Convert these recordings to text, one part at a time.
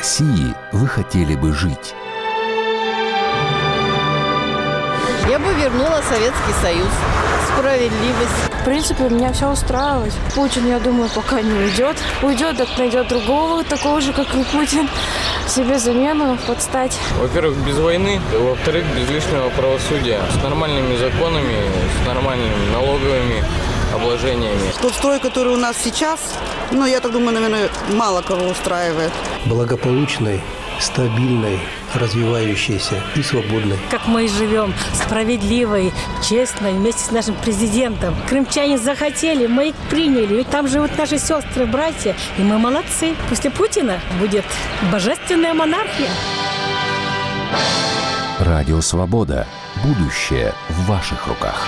России вы хотели бы жить? Я бы вернула Советский Союз. Справедливость. В принципе, меня все устраивает. Путин, я думаю, пока не уйдет. Уйдет, так найдет другого, такого же, как и Путин. Себе замену подстать. Во-первых, без войны. Во-вторых, без лишнего правосудия. С нормальными законами, с нормальными налоговыми обложениями. Тот строй, который у нас сейчас, я так думаю, наверное, мало кого устраивает. Благополучной, стабильной, развивающейся и свободной. Как мы и живем, справедливой, честной, вместе с нашим президентом. Крымчане захотели, мы их приняли. Ведь там живут наши сестры, братья, и мы молодцы. После Путина будет божественная монархия. Радио «Свобода». Будущее в ваших руках.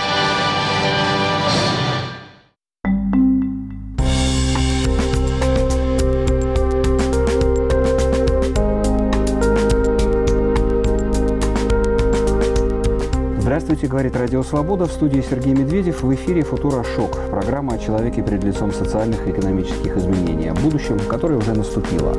Здравствуйте, говорит Радио Свобода. В студии Сергей Медведев. В эфире «Футура-шок». Программа о человеке перед лицом социальных и экономических изменений. О будущем, которое уже наступило.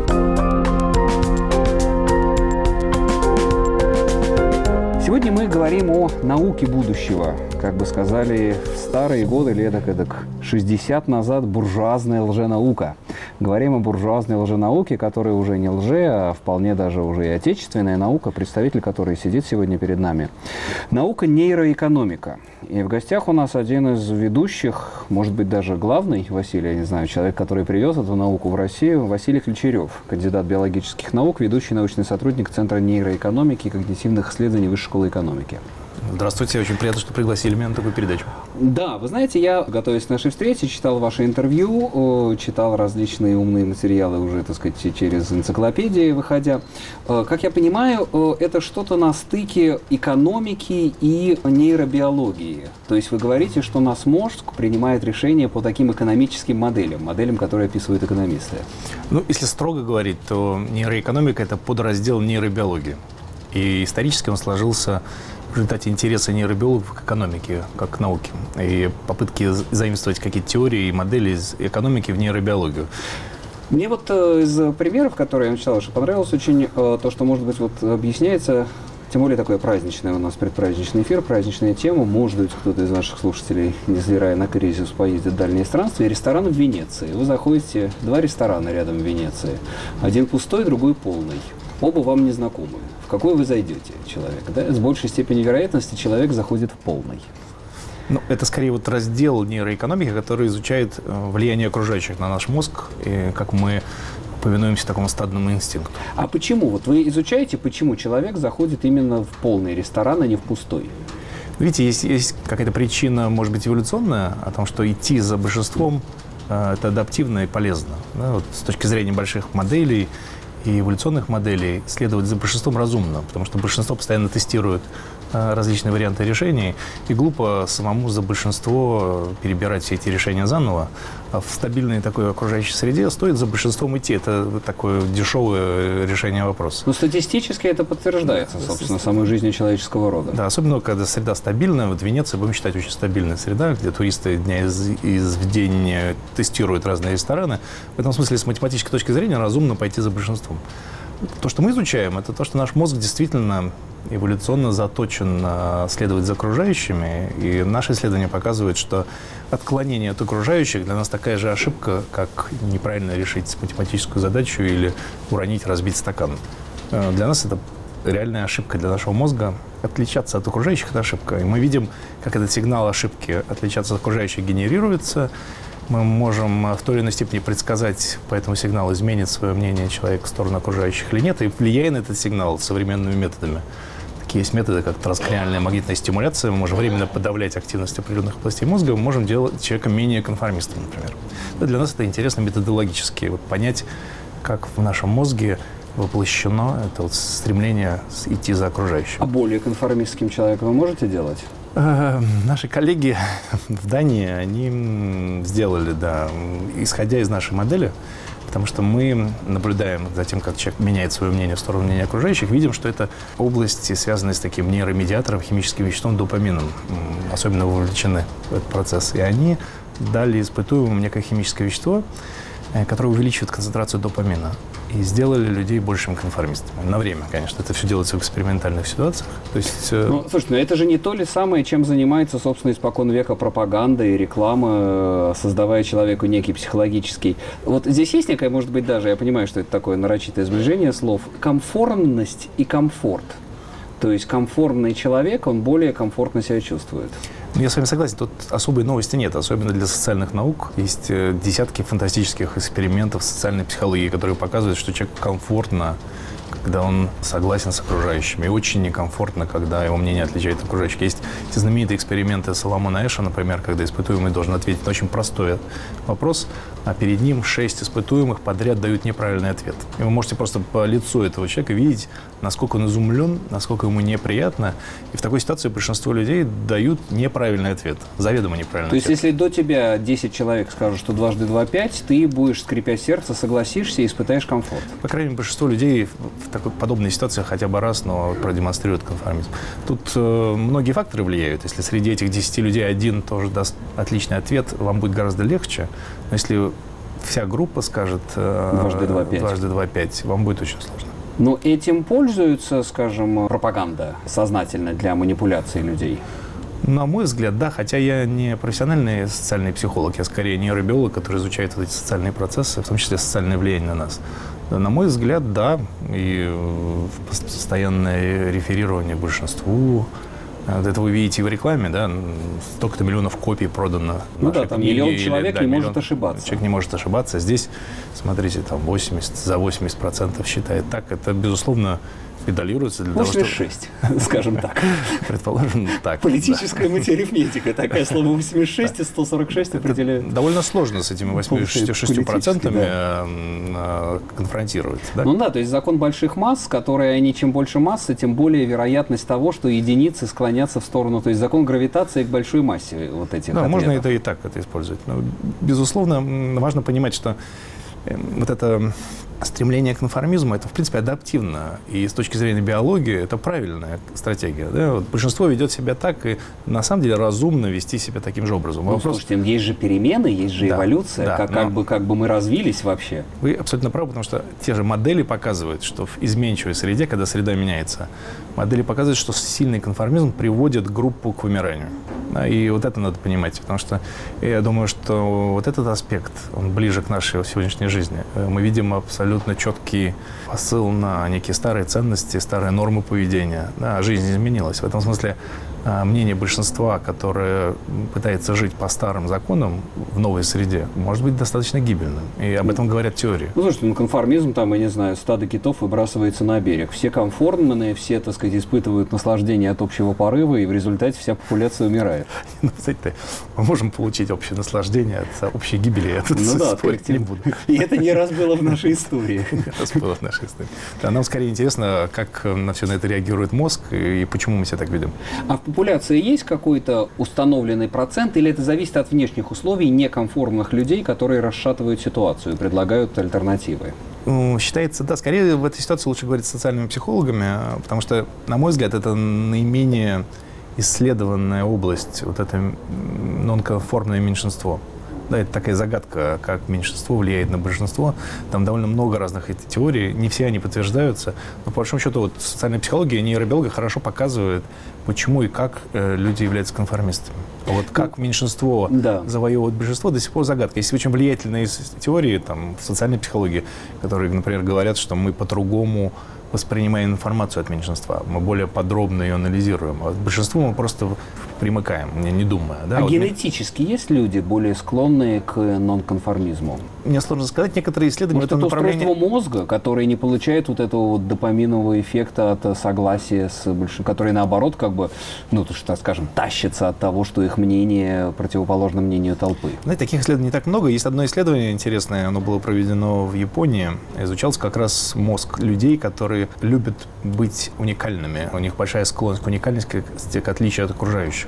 Сегодня мы говорим о науке будущего. Как бы сказали в старые годы, лет эдак 60 назад, буржуазная лженаука. Говорим о буржуазной лженауке, которая уже не лже, а вполне даже уже и отечественная наука, представитель которой сидит сегодня перед нами. Наука нейроэкономика. И в гостях у нас один из ведущих, может быть, даже главный, Василий, я не знаю, человек, который привез эту науку в Россию, Василий Ключерев, кандидат биологических наук, ведущий научный сотрудник Центра нейроэкономики и когнитивных исследований Высшей школы экономики. Здравствуйте, очень приятно, что пригласили меня на такую передачу. Да, вы знаете, я, готовясь к нашей встрече, читал ваше интервью, читал различные умные материалы уже, так сказать, через энциклопедии выходя. Как я понимаю, это что-то на стыке экономики и нейробиологии. То есть вы говорите, что наш мозг принимает решения по таким экономическим моделям, которые описывают экономисты. Если строго говорить, то нейроэкономика – это подраздел нейробиологии. И исторически он сложился в результате интереса нейробиологов к экономике, как к науке, и попытки заимствовать какие-то теории и модели из экономики в нейробиологию. Мне вот из примеров, которые я читал, понравилось очень то, что, может быть, объясняется, тем более такой праздничный у нас предпраздничный эфир, праздничная тема. Может быть, кто-то из наших слушателей, невзирая на кризис, поездит в дальние странствия. Ресторан в Венеции. Вы заходите, 2 ресторана рядом в Венеции. Один пустой, другой полный. Оба вам не знакомы. В какой вы зайдете, человек? Да? С большей степенью вероятности человек заходит в полный. Это скорее раздел нейроэкономики, который изучает влияние окружающих на наш мозг, и как мы повинуемся такому стадному инстинкту. А почему? Вы изучаете, почему человек заходит именно в полный ресторан, а не в пустой? Видите, есть какая-то причина, может быть, эволюционная, о том, что идти за большинством это адаптивно и полезно. Да? С точки зрения больших моделей и эволюционных моделей следовать за большинством разумно, потому что большинство постоянно тестирует различные варианты решений, и глупо самому за большинство перебирать все эти решения заново. А в стабильной такой окружающей среде стоит за большинством идти. Это такое дешевое решение вопроса. Но статистически это подтверждается, собственно, самой жизнью человеческого рода. Да, особенно когда среда стабильная. Венеция, будем считать, очень стабильная среда, где туристы дня в день тестируют разные рестораны. В этом смысле, с математической точки зрения, разумно пойти за большинством. То, что мы изучаем, это то, что наш мозг действительно эволюционно заточен следовать за окружающими. И наши исследования показывают, что отклонение от окружающих для нас такая же ошибка, как неправильно решить математическую задачу или уронить, разбить стакан. Для нас это реальная ошибка для нашего мозга. Отличаться от окружающих – это ошибка. И мы видим, как этот сигнал ошибки отличаться от окружающих генерируется. Мы можем в той или иной степени предсказать по этому сигналу, изменит свое мнение человек в сторону окружающих или нет, и влияя на этот сигнал современными методами. Такие есть методы, как транскраниальная магнитная стимуляция. Мы можем временно подавлять активность определенных областей мозга, мы можем делать человека менее конформистом, например. Но для нас это интересно методологически, понять, как в нашем мозге воплощено это стремление идти за окружающим. А более конформистским человеком вы можете делать? Наши коллеги в Дании, они сделали, да, исходя из нашей модели, потому что мы наблюдаем за тем, как человек меняет свое мнение в сторону мнения окружающих, видим, что это области, связанные с таким нейромедиатором, химическим веществом допамином, особенно вовлечены в этот процесс. И они дали испытуемым некое химическое вещество, которое увеличивает концентрацию допамина. и сделали людей большими конформистами. На время, конечно. Это все делается в экспериментальных ситуациях. То есть, слушай, но это же не то ли самое, чем занимается, собственно, испокон века пропаганда и реклама, создавая человеку некий психологический... Вот здесь есть некая, может быть, даже, я понимаю, что это такое нарочитое сближение слов, комфортность и комфорт. То есть комфортный человек, он более комфортно себя чувствует. Я с вами согласен, тут особой новости нет, особенно для социальных наук. Есть десятки фантастических экспериментов социальной психологии, которые показывают, что человеку комфортно, когда он согласен с окружающими, и очень некомфортно, когда его мнение отличает от окружающих. Есть эти знаменитые эксперименты Соломона Эша, например, когда испытуемый должен ответить на очень простой вопрос, а перед ним 6 испытуемых подряд дают неправильный ответ. И вы можете просто по лицу этого человека видеть, насколько он изумлен, насколько ему неприятно. И в такой ситуации большинство людей дают неправильный ответ, заведомо неправильный ответ. То есть, если до тебя 10 человек скажут, что 2 × 2 = 5, ты будешь, скрипя сердце, согласишься и испытаешь комфорт? По крайней мере, большинство людей в такой подобной ситуации хотя бы раз, но продемонстрируют конформизм. Тут многие факторы влияют. Если среди этих 10 людей один тоже даст отличный ответ, вам будет гораздо легче. Но если вся группа скажет 2 × 2 = 5, вам будет очень сложно. Но этим пользуется, скажем, пропаганда сознательно для манипуляции людей? На мой взгляд, да, хотя я не профессиональный социальный психолог, я скорее нейробиолог, который изучает вот эти социальные процессы, в том числе социальное влияние на нас. На мой взгляд, да, и постоянное реферирование большинству. Вот это вы видите в рекламе, да, столько-то миллионов копий продано. Ну да, там миллион человек не может ошибаться. Человек не может ошибаться. Здесь, смотрите, там 80% считает так. Это, безусловно, педалируется для того, чтобы... 86, скажем так. Предположим, так. Политическая математика. Такая слово 86 и 146 определяет. Довольно сложно с этими 86% конфронтировать. Да? Ну да, то есть закон больших масс, которые они, чем больше массы, тем более вероятность того, что единицы склонятся в сторону. То есть закон гравитации к большой массе вот этих ответов. Можно это и так использовать. Но, безусловно, важно понимать, что вот это стремление к конформизму, это, в принципе, адаптивно. И с точки зрения биологии это правильная стратегия. Да? Вот большинство ведет себя так, и на самом деле разумно вести себя таким же образом. Ну, слушайте, есть же перемены, есть же эволюция. Да, как бы мы развились вообще. Вы абсолютно правы, потому что те же модели показывают, что в изменчивой среде, когда среда меняется, модели показывают, что сильный конформизм приводит группу к вымиранию. Да? И вот это надо понимать, потому что я думаю, что вот этот аспект, он ближе к нашей сегодняшней жизни. Мы видим абсолютно четкий посыл на некие старые ценности, старые нормы поведения. Да, жизнь изменилась. В этом смысле мнение большинства, которое пытается жить по старым законам в новой среде, может быть достаточно гибельным. И об этом говорят теории. Ну, слушайте, конформизм, там, я не знаю, стадо китов выбрасывается на берег. Все комфортные, все, так сказать, испытывают наслаждение от общего порыва, и в результате вся популяция умирает. Ну, кстати, мы можем получить общее наслаждение от общей гибели. Я тут спорить не буду. И это не раз было в нашей истории. Не раз было в нашей истории. Нам скорее интересно, как на все это реагирует мозг и почему мы себя так ведем. А в популяции есть какой-то установленный процент, или это зависит от внешних условий неконформных людей, которые расшатывают ситуацию и предлагают альтернативы? Считается, да, скорее в этой ситуации лучше говорить с социальными психологами, потому что, на мой взгляд, это наименее исследованная область, вот это нонконформное меньшинство. Да, это такая загадка, как меньшинство влияет на большинство. Там довольно много разных теорий, не все они подтверждаются. Но, по большому счету, вот социальная психология, нейробиология хорошо показывает, почему и как люди являются конформистами. Вот как меньшинство завоевывает большинство, до сих пор загадка. Есть очень влиятельные теории там, в социальной психологии, которые, например, говорят, что мы по-другому воспринимаем информацию от меньшинства, мы более подробно ее анализируем. А большинству мы просто примыкаем, не думая. Да? А вот генетически есть люди, более склонные к нонконформизму? Мне сложно сказать. Некоторые исследования... Может, это устройство мозга, которое не получает вот этого вот допаминового эффекта от согласия с большинством, который, наоборот, как бы, ну, то, что, скажем, тащится от того, что их мнение противоположно мнению толпы. Знаете, таких исследований не так много. Есть одно исследование интересное, оно было проведено в Японии. Изучался как раз мозг людей, которые любят быть уникальными. У них большая склонность к уникальности, к отличию от окружающих.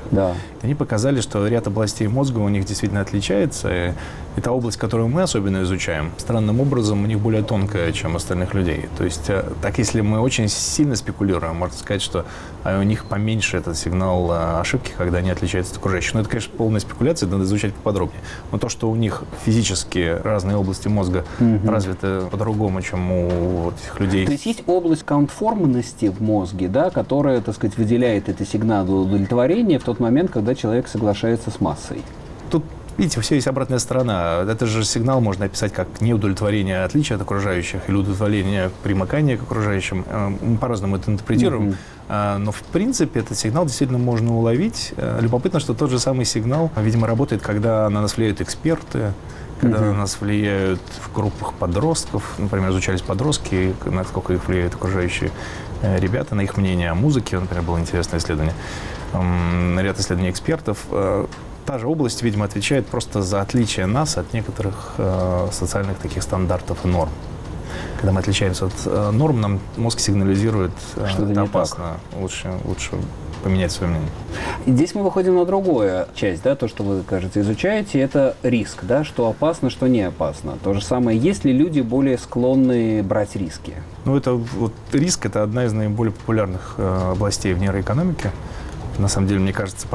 Да. Они показали, что ряд областей мозга у них действительно отличается. И та область, которую мы особенно изучаем, странным образом у них более тонкая, чем у остальных людей. То есть, так если мы очень сильно спекулируем, можно сказать, что у них поменьше этот сигнал ошибки, когда они отличаются от окружающих. Но это, конечно, полная спекуляция, надо изучать поподробнее. Но то, что у них физически разные области мозга развиты по-другому, чем у этих людей. То есть область конформности в мозге, да, которая, так сказать, выделяет эти сигналы удовлетворения в тот момент, когда человек соглашается с массой. Тут, видите, все есть обратная сторона. Это же сигнал можно описать как неудовлетворение отличия от окружающих или удовлетворение примыкания к окружающим. Мы по-разному это интерпретируем. Но, в принципе, этот сигнал действительно можно уловить. Любопытно, что тот же самый сигнал, видимо, работает, когда на нас влияют эксперты, когда на нас влияют в группах подростков. Например, изучались подростки, насколько их влияют окружающие ребята, на их мнение о музыке. Например, было интересное исследование. Ряд исследований экспертов. Та же область, видимо, отвечает просто за отличие нас от некоторых социальных таких стандартов и норм. Когда мы отличаемся от норм, нам мозг сигнализирует, что это опасно, лучше поменять свое мнение. И здесь мы выходим на другую часть, да, то, что вы, кажется, изучаете, это риск, да, что опасно, что не опасно. То же самое, есть ли люди более склонны брать риски? Ну, это вот риск – это одна из наиболее популярных областей в нейроэкономике. На самом деле, мне кажется,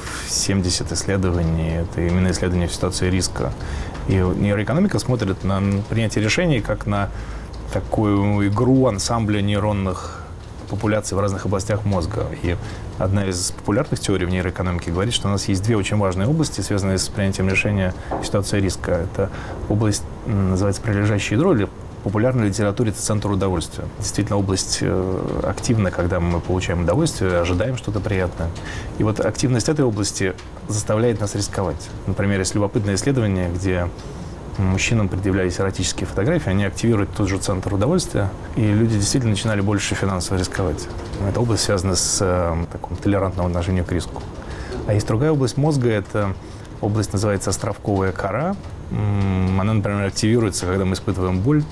70% исследований – это именно исследования в ситуации риска. И нейроэкономика смотрит на принятие решений как на такую игру ансамбля нейронных популяций в разных областях мозга. И одна из популярных теорий в нейроэкономике говорит, что у нас есть две очень важные области, связанные с принятием решения в ситуации риска. Это область, называется прилежащее ядро, или в популярной литературе это центр удовольствия. Действительно, область активна, когда мы получаем удовольствие, ожидаем что-то приятное. И вот активность этой области заставляет нас рисковать. Например, есть любопытное исследование, где мужчинам предъявлялись эротические фотографии, они активируют тот же центр удовольствия, и люди действительно начинали больше финансово рисковать. Эта область связана с таким толерантным отношением к риску. А есть другая область мозга, это область называется островковая кора. Она, например, активируется, когда мы испытываем боль.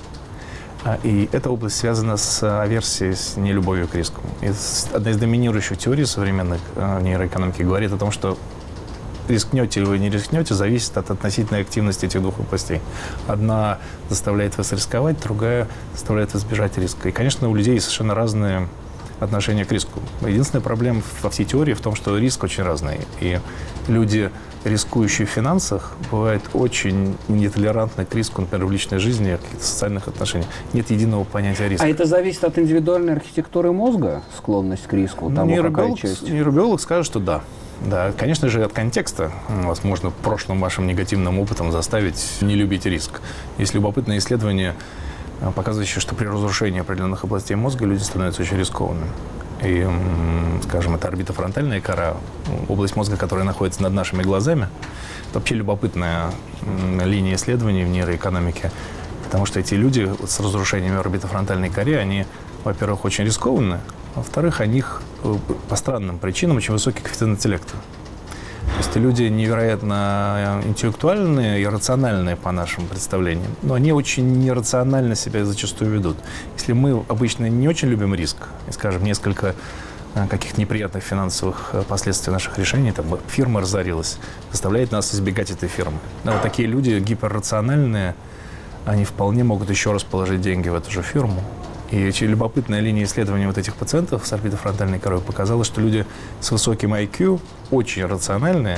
И эта область связана с аверсией, с нелюбовью к риску. И одна из доминирующих теорий современных нейроэкономики говорит о том, что рискнете или вы не рискнете, зависит от относительной активности этих двух областей. Одна заставляет вас рисковать, другая заставляет вас избежать риска. И, конечно, у людей совершенно разные отношения к риску. Единственная проблема во всей теории в том, что риск очень разный. И люди, рискующие в финансах, бывают очень нетолерантны к риску, например, в личной жизни, в каких-то социальных отношениях. Нет единого понятия риска. А это зависит от индивидуальной архитектуры мозга, склонность к риску? Нейробиолог скажет, что да. Да, конечно же, от контекста вас можно прошлым вашим негативным опытом заставить не любить риск. Есть любопытное исследование, показывающее, что при разрушении определенных областей мозга люди становятся очень рискованными. И, скажем, это орбитофронтальная кора, область мозга, которая находится над нашими глазами. Это вообще любопытная линия исследований в нейроэкономике, потому что эти люди с разрушением орбитофронтальной коры, они, во-первых, очень рискованны, во-вторых, у них по странным причинам очень высокий коэффициент интеллекта. То есть люди невероятно интеллектуальные и рациональные по нашим представлениям, но они очень нерационально себя зачастую ведут. Если мы обычно не очень любим риск, и, скажем, несколько каких-то неприятных финансовых последствий наших решений, там, фирма разорилась, заставляет нас избегать этой фирмы. Да, вот такие люди гиперрациональные, они вполне могут еще раз положить деньги в эту же фирму. И любопытная линия исследования вот этих пациентов с орбитофронтальной корой показала, что люди с высоким IQ очень рациональные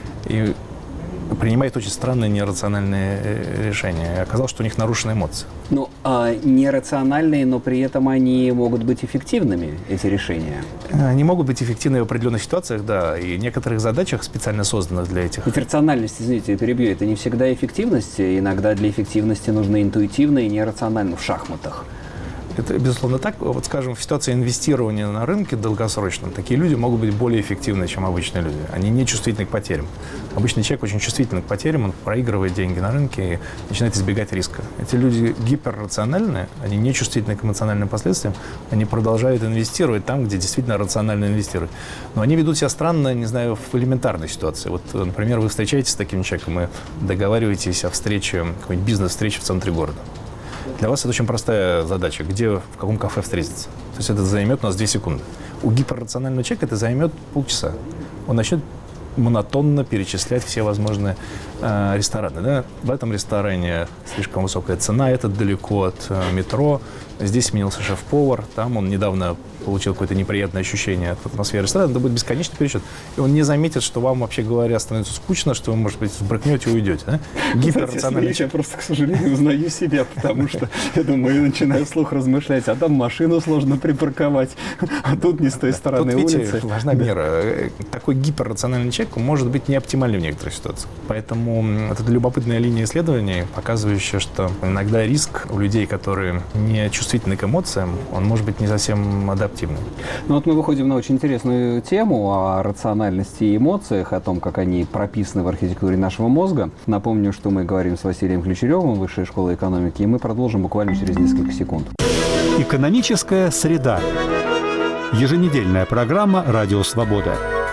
и принимают очень странные нерациональные решения. И оказалось, что у них нарушены эмоции. Ну, нерациональные, но при этом они могут быть эффективными, эти решения? Они могут быть эффективны в определенных ситуациях, да, и некоторых задачах, специально созданных для этих. Ведь рациональность, извините, я перебью, это не всегда эффективность. Иногда для эффективности нужно интуитивно и нерационально в шахматах. Это, безусловно, так. Вот, скажем, в ситуации инвестирования на рынке долгосрочном такие люди могут быть более эффективны, чем обычные люди. Они не чувствительны к потерям. Обычный человек очень чувствительный к потерям, он проигрывает деньги на рынке и начинает избегать риска. Эти люди гиперрациональные, они не чувствительны к эмоциональным последствиям, они продолжают инвестировать там, где действительно рационально инвестируют. Но они ведут себя странно, не знаю, в элементарной ситуации. Вот, например, вы встречаетесь с таким человеком и договариваетесь о встрече, какой-нибудь бизнес-встрече в центре города. Для вас это очень простая задача, где, в каком кафе встретиться. То есть это займет у нас 2 секунды. У гиперрационального человека это займет полчаса. Он начнет монотонно перечислять все возможные рестораны. Да? В этом ресторане слишком высокая цена, этот далеко от метро, здесь сменился шеф-повар, там он недавно получил какое-то неприятное ощущение от атмосферы ресторана, это будет бесконечный перечет. И он не заметит, что вам, вообще говоря, становится скучно, что вы, может быть, сбрыкнете и уйдете. Да? Гиперрациональный человек. Я просто, к сожалению, узнаю себя, потому что я думаю, начинаю вслух размышлять, а там машину сложно припарковать, а тут не с той стороны улицы. Видите, важна мера. Такой гиперрациональный человек может быть не оптимальным в некоторых ситуациях. Поэтому это любопытная линия исследований, показывающая, что иногда риск у людей, которые не чувствительны к эмоциям, он может быть не совсем адаптивный. Ну вот мы выходим на очень интересную тему о рациональности и эмоциях, о том, как они прописаны в архитектуре нашего мозга. Напомню, что мы говорим с Василием Ключеревым, Высшей школы экономики, и мы продолжим буквально через несколько секунд. Экономическая среда. Еженедельная программа «Радио Свобода».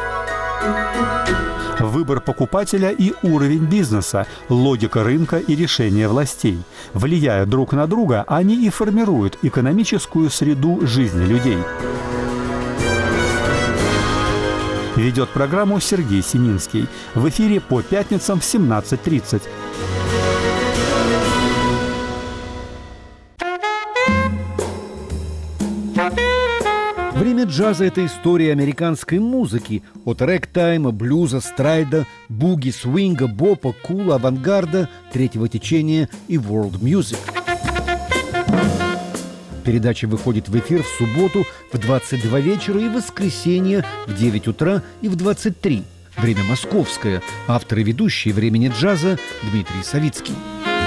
Выбор покупателя и уровень бизнеса, логика рынка и решения властей. Влияя друг на друга, они и формируют экономическую среду жизни людей. Ведет программу Сергей Семинский. В эфире по пятницам в 17:30. Время джаза – это история американской музыки. От рэг-тайма, блюза, страйда, буги, свинга, бопа, кула, авангарда, третьего течения и world music. Передача выходит в эфир в субботу в 22 вечера и в воскресенье в 9 утра и в 23. Время московское. Автор и ведущий «Времени джаза» Дмитрий Савицкий.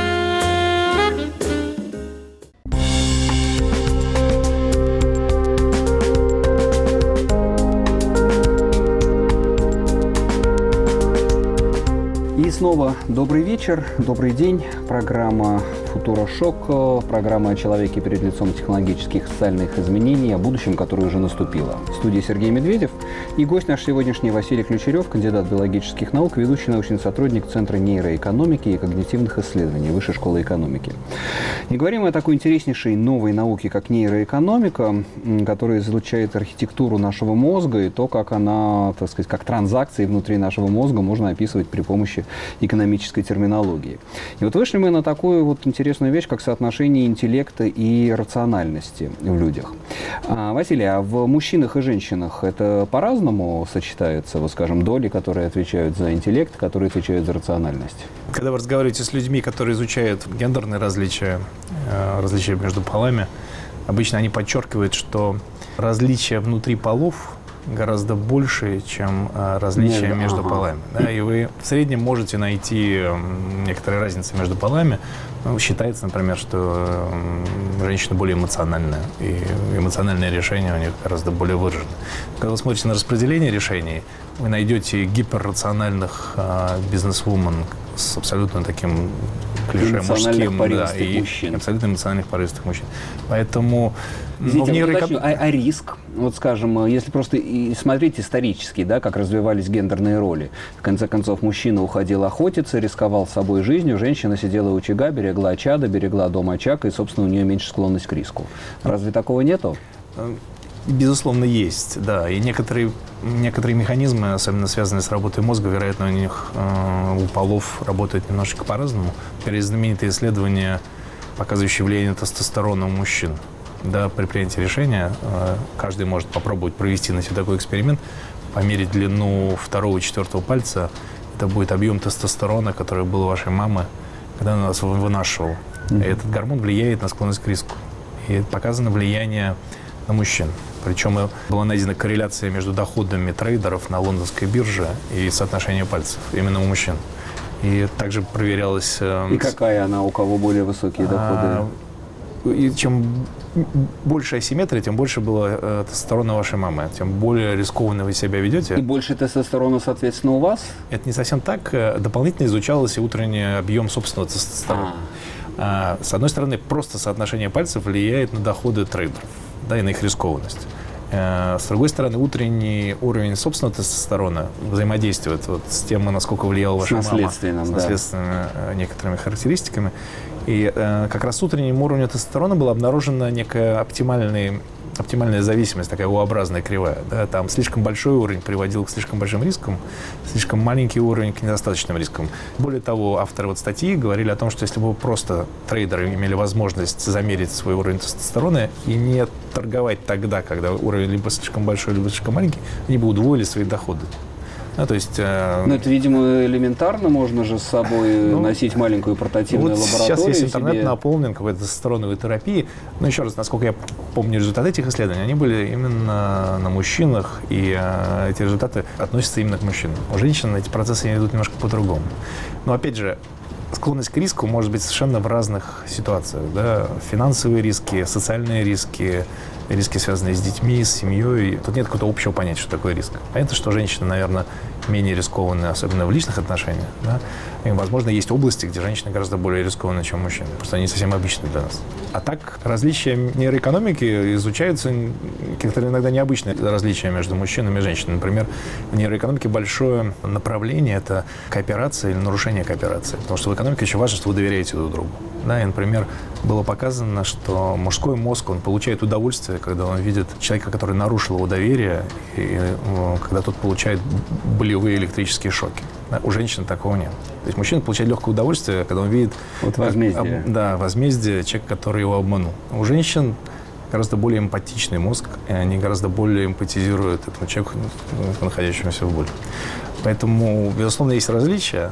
И снова добрый вечер, добрый день. Программа «Футурошок», программа о человеке перед лицом технологических и социальных изменений, о будущем, которое уже наступило. В студии Сергей Медведев и гость наш сегодняшний Василий Ключерев, кандидат биологических наук, ведущий научный сотрудник Центра нейроэкономики и когнитивных исследований Высшей школы экономики. И говорим о такой интереснейшей новой науке, как нейроэкономика, которая изучает архитектуру нашего мозга и то, как она, так сказать, как транзакции внутри нашего мозга можно описывать при помощи экономической терминологии. И вот вышли мы на такую вот интересную вещь, как соотношение интеллекта и рациональности в людях. Василий, а в мужчинах и женщинах это по-разному сочетается, вот, скажем, доли, которые отвечают за интеллект, которые отвечают за рациональность? Когда вы разговариваете с людьми, которые изучают гендерные различия между полами, обычно они подчеркивают, что различия внутри полов гораздо больше, чем различия между полами. Да, и вы в среднем можете найти некоторые разницы между полами. Ну, считается, например, что женщина более эмоциональная, и эмоциональные решения у них гораздо более выражены. Когда вы смотрите на распределение решений, вы найдете гиперрациональных бизнес-вумен с абсолютно таким клише мужским, да, и мужчин. Абсолютно эмоциональных порывистых мужчин. Поэтому... Извините, а риск? Вот, скажем, если просто смотреть исторически, да, как развивались гендерные роли. В конце концов, мужчина уходил охотиться, рисковал собой жизнью, женщина сидела у очага, берегла чадо, берегла дом очаг, и, собственно, у нее меньше склонность к риску. Разве такого нету? Безусловно, есть, да. И некоторые механизмы, особенно связанные с работой мозга, вероятно, у них у полов работают немножечко по-разному. Например, есть знаменитые исследования, показывающие влияние тестостерона у мужчин. Да, при принятии решения каждый может попробовать провести на себе такой эксперимент, померить длину второго и четвертого пальца. Это будет объем тестостерона, который был у вашей мамы, когда она нас вынашивала. И этот гормон влияет на склонность к риску. И показано влияние на мужчин. Причем была найдена корреляция между доходами трейдеров на лондонской бирже и соотношением пальцев именно у мужчин. И также проверялось... И какая она, у кого более высокие доходы? И чем больше асимметрия, тем больше было тестостерона вашей мамы, тем более рискованно вы себя ведете. И больше тестостерона, соответственно, у вас? Это не совсем так. Дополнительно изучалось и утренний объем собственного тестостерона. С одной стороны, просто соотношение пальцев влияет на доходы трейдеров, да, и на их рискованность. С другой стороны, утренний уровень собственного тестостерона взаимодействует вот с тем, насколько влияла ваша мама, с наследственными некоторыми характеристиками. И как раз с утренним уровнем тестостерона была обнаружена некая оптимальная зависимость, такая U-образная кривая. Да? Там слишком большой уровень приводил к слишком большим рискам, слишком маленький уровень к недостаточным рискам. Более того, авторы статьи говорили о том, что если бы просто трейдеры имели возможность замерить свой уровень тестостерона и не торговать тогда, когда уровень либо слишком большой, либо слишком маленький, они бы удвоили свои доходы. То есть, ну, это, видимо, элементарно. Можно же с собой носить маленькую портативную лабораторию. Сейчас весь интернет наполнен какой-то тестостероновой терапией. Но еще раз, насколько я помню результаты этих исследований, они были именно на мужчинах, и эти результаты относятся именно к мужчинам. У женщин эти процессы идут немножко по-другому. Но, опять же, склонность к риску может быть совершенно в разных ситуациях. Да? Финансовые риски, социальные риски, риски, связанные с детьми, с семьей. Тут нет какого-то общего понятия, что такое риск. Понятно, что женщины, наверное, менее рискованны, особенно в личных отношениях. Да? И, возможно, есть области, где женщины гораздо более рискованны, чем мужчины. Просто они совсем обычны для нас. А так, различия нейроэкономики изучаются, как-то иногда необычные различия между мужчинами и женщинами. Например, в нейроэкономике большое направление – это кооперация или нарушение кооперации. Потому что в экономике очень важно, что вы доверяете друг другу. Да, и, например, было показано, что мужской мозг, он получает удовольствие, когда он видит человека, который нарушил его доверие, и когда тот получает болевые электрические шоки. Да, у женщин такого нет. То есть мужчина получает легкое удовольствие, когда он видит возмездие. Возмездие человека, который его обманул. У женщин гораздо более эмпатичный мозг, и они гораздо более эмпатизируют этому человеку, находящемуся в боли. Поэтому, безусловно, есть различия,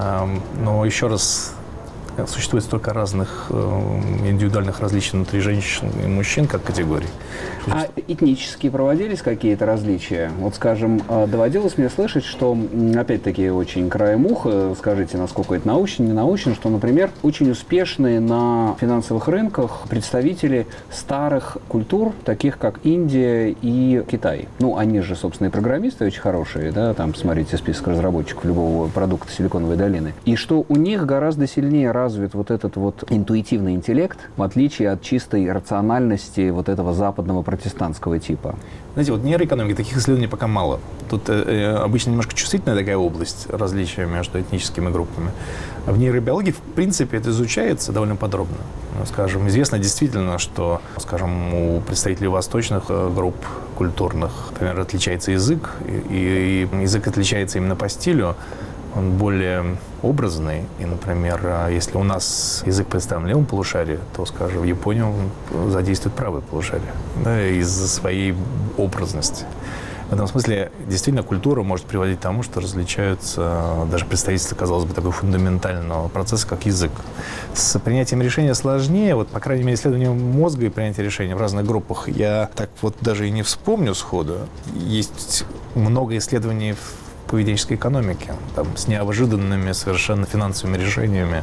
но еще раз, существует столько разных индивидуальных различий внутри женщин и мужчин как категорий. А этнически проводились какие-то различия? Вот, скажем, доводилось мне слышать, что, опять-таки, очень краем уха, скажите, насколько это научно, не научно, что, например, очень успешные на финансовых рынках представители старых культур, таких как Индия и Китай. Ну, они же, собственно, и программисты очень хорошие, да, там, посмотрите список разработчиков любого продукта Силиконовой долины. И что у них гораздо сильнее развит вот этот вот интуитивный интеллект, в отличие от чистой рациональности вот этого западного протестантского типа. Знаете, вот в нейроэкономике таких исследований пока мало. Тут обычно немножко чувствительная такая область различия между этническими группами. А в нейробиологии, в принципе, это изучается довольно подробно. Скажем, известно действительно, что, скажем, у представителей восточных групп культурных, например, отличается язык, и язык отличается именно по стилю. Он более образный. И, например, если у нас язык представлен в левом полушарии, то, скажем, в Японии он задействует правое полушарие, да, из-за своей образности. В этом смысле, действительно, культура может приводить к тому, что различаются даже представительства, казалось бы, такого фундаментального процесса, как язык. С принятием решения сложнее. Вот, по крайней мере, исследование мозга и принятие решений в разных группах я так вот даже и не вспомню сходу. Есть много исследований в поведенческой экономики, там, с неожиданными совершенно финансовыми решениями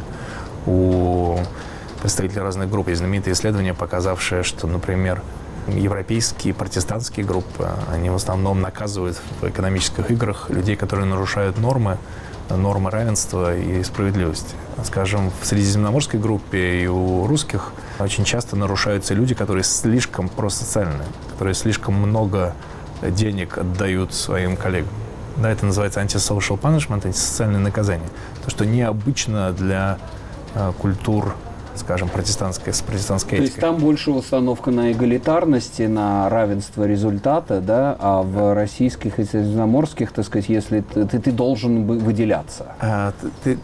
у представителей разных групп. Есть знаменитые исследования, показавшие, что, например, европейские протестантские группы, они в основном наказывают в экономических играх людей, которые нарушают нормы равенства и справедливости. Скажем, в средиземноморской группе и у русских очень часто нарушаются люди, которые слишком просоциальны, которые слишком много денег отдают своим коллегам. Да, это называется anti-social punishment, антисоциальное наказание. То, что необычно для культур, скажем, протестантской этикой. То есть там больше установка на эгалитарности, на равенство результата, да, а в российских и средиземноморских, так сказать, если ты должен выделяться. Ты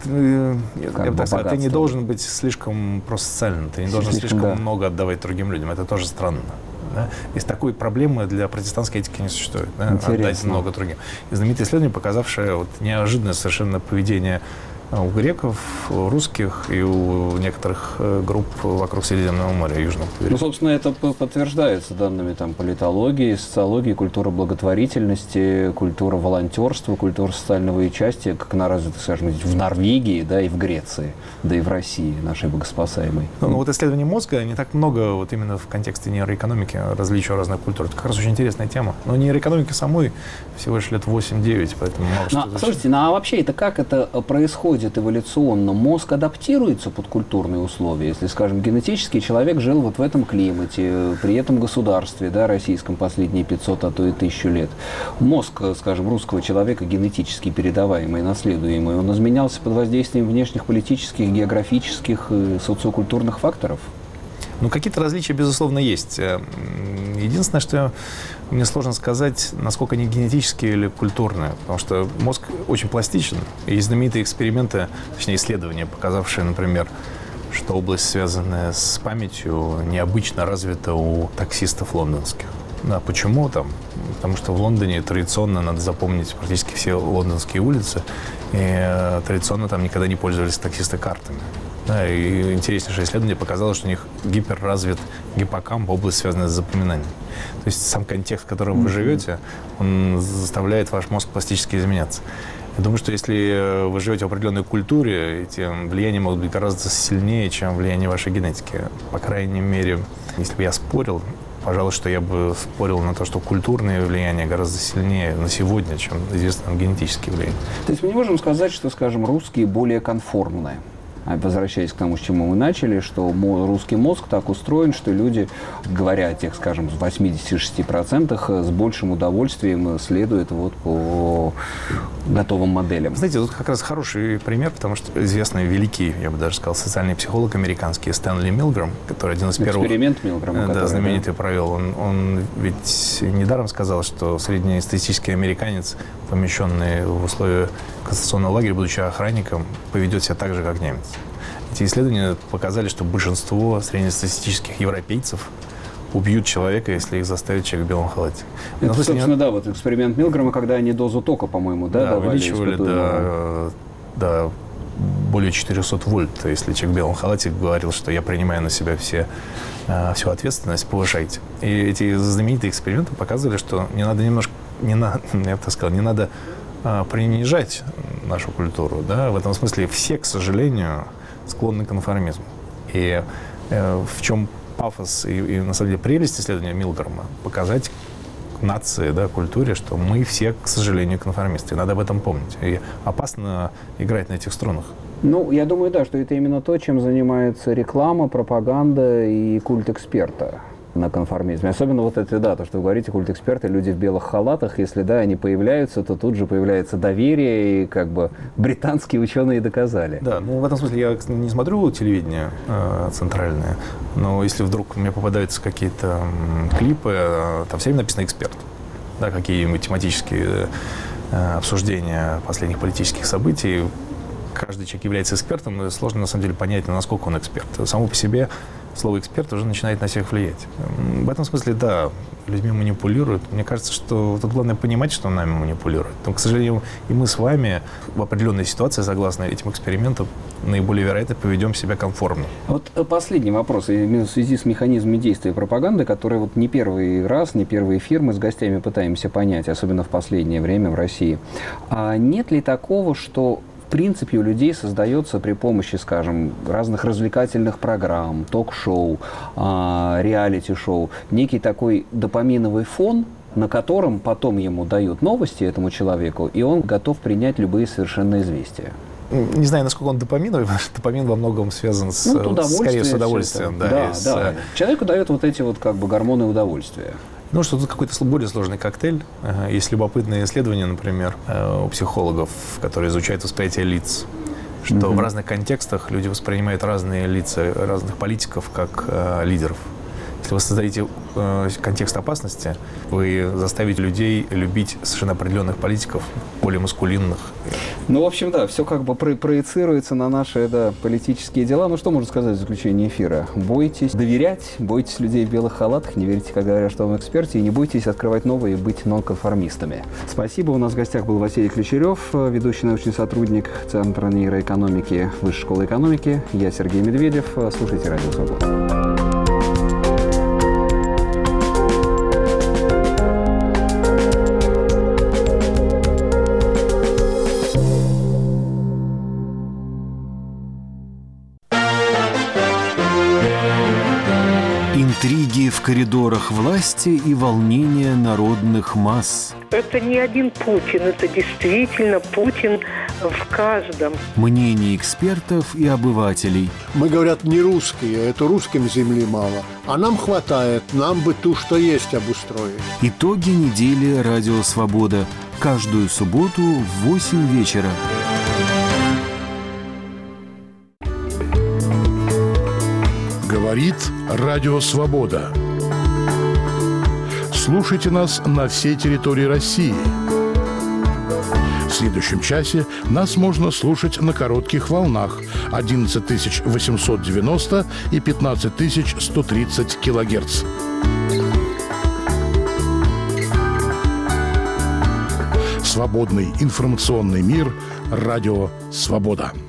не должен быть слишком просоциальным, ты не должен слишком много отдавать другим людям. Это тоже странно. Да? Из такой проблемы для протестантской этики не существует. Да? Отдать много другим. И знаменитое исследование, показавшее вот неожиданное совершенно поведение у греков, у русских и у некоторых групп вокруг Средиземного моря, Южного побережья. Ну, собственно, это подтверждается данными там, политологии, социологии, культуры благотворительности, культура волонтерства, культура социального участия, как она развита, скажем, в Норвегии, да, и в Греции, да и в России, нашей богоспасаемой. Ну, вот исследование мозга не так много вот именно в контексте нейроэкономики, различий разных культур. Это как раз очень интересная тема. Но нейроэкономики самой всего лишь лет 8-9, поэтому мало что. Слушайте, ну а вообще это как это происходит эволюционно? мозг адаптируется под культурные условия. Если, скажем, генетически человек жил вот в этом климате, при этом государстве, да, российском последние 500, а то и 1000 лет, мозг, скажем, русского человека генетически передаваемый, наследуемый, он изменялся под воздействием внешних политических, географических и социокультурных факторов? Ну, какие-то различия, безусловно, есть. Единственное, что мне сложно сказать, насколько они генетические или культурные, потому что мозг очень пластичен. Есть знаменитые эксперименты, точнее, исследования, показавшие, например, что область, связанная с памятью, необычно развита у таксистов лондонских. Да, почему там? Потому что в Лондоне традиционно надо запомнить практически все лондонские улицы, и традиционно там никогда не пользовались таксисты картами. Да, и интереснейшее исследование показало, что у них гиперразвит гиппокамп, область, связанная с запоминанием. То есть сам контекст, в котором вы живете, он заставляет ваш мозг пластически изменяться. Я думаю, что если вы живете в определенной культуре, эти влияния могут быть гораздо сильнее, чем влияние вашей генетики. По крайней мере, если бы я спорил, пожалуй, что я бы спорил на то, что культурные влияния гораздо сильнее на сегодня, чем известные генетические влияния. То есть мы не можем сказать, что, скажем, русские более конформные. Возвращаясь к тому, с чему мы начали, что русский мозг так устроен, что люди, говоря о тех, скажем, 86%, с большим удовольствием следуют вот по готовым моделям. Знаете, тут как раз хороший пример, потому что известный великий, я бы даже сказал, социальный психолог американский Стэнли Милгрэм, который один из первых... Эксперимент Милгрэма, да, знаменитый провел. Он ведь недаром сказал, что среднестатистический американец, помещенный в условия концентрационного лагеря, будучи охранником, поведет себя так же, как немец. Эти исследования показали, что большинство среднестатистических европейцев убьют человека, если их заставить человек в белом халате. Это, собственно, да, вот эксперимент Милгрэма, когда они дозу тока, по-моему, да, давали. Увеличивали до более 400 вольт. Если человек в белом халате говорил, что я принимаю на себя всю ответственность, повышайте. И эти знаменитые эксперименты показывали, что не надо принижать нашу культуру. Да? В этом смысле все, к сожалению, склонны к конформизму. И в чем пафос и на самом деле прелесть исследования Милгрэма — показать нации, да, культуре, что мы все, к сожалению, конформисты. И надо об этом помнить. И опасно играть на этих струнах. Ну, я думаю, да, что это именно то, чем занимается реклама, пропаганда и культ эксперта на конформизме. Особенно вот это, да, то, что вы говорите, культ эксперта, люди в белых халатах, если, да, они появляются, то тут же появляется доверие, и как бы британские ученые доказали. Да, ну в этом смысле я не смотрю телевидение центральное, но если вдруг мне попадаются какие-то клипы, там все время написано «эксперт», да, какие-нибудь тематические обсуждения последних политических событий. Каждый человек является экспертом, и сложно на самом деле понять, насколько он эксперт. Само по себе слово «эксперт» уже начинает на всех влиять. В этом смысле, да, людьми манипулируют. Мне кажется, что тут главное понимать, что нами манипулируют. Но, к сожалению, и мы с вами в определенной ситуации, согласно этим экспериментам, наиболее вероятно поведем себя конформно. Вот последний вопрос именно в связи с механизмами действия пропаганды, которые вот не первый раз, не первый эфир мы с гостями пытаемся понять, особенно в последнее время в России. А нет ли такого, что в принципе у людей создается при помощи, скажем, разных развлекательных программ, ток-шоу, реалити-шоу, некий такой допаминовый фон, на котором потом ему дают новости, этому человеку, и он готов принять любые совершенно известия? Не знаю, насколько он допаминовый, потому что допамин во многом связан скорее с удовольствием. Да. Человеку дает вот эти вот как бы гормоны удовольствия. Ну, что тут какой-то более сложный коктейль. Есть любопытные исследования, например, у психологов, которые изучают восприятие лиц, что в разных контекстах люди воспринимают разные лица разных политиков как лидеров. Если вы создадите контекст опасности, вы заставите людей любить совершенно определенных политиков, более маскулинных. Ну, в общем, да, все как бы проецируется на наши, да, политические дела. Ну, что можно сказать в заключении эфира? Бойтесь доверять, бойтесь людей в белых халатах, не верьте, когда говорят, что вам эксперты, и не бойтесь открывать новые и быть нонконформистами. Спасибо. У нас в гостях был Василий Ключерев, ведущий научный сотрудник Центра нейроэкономики Высшей школы экономики. Я Сергей Медведев. Слушайте «Радио Свобода». Интриги в коридорах власти и волнение народных масс. Это не один Путин, это действительно Путин в каждом. Мнение экспертов и обывателей. Мы, говорят, не русские, это русским земли мало. А нам хватает, нам бы ту, что есть, обустроить. Итоги недели «Радио Свобода». Каждую субботу в 8 вечера. Говорит Радио Свобода. Слушайте нас на всей территории России. В следующем часе нас можно слушать на коротких волнах 11 890 и 15 130 килогерц. Свободный информационный мир. Радио Свобода.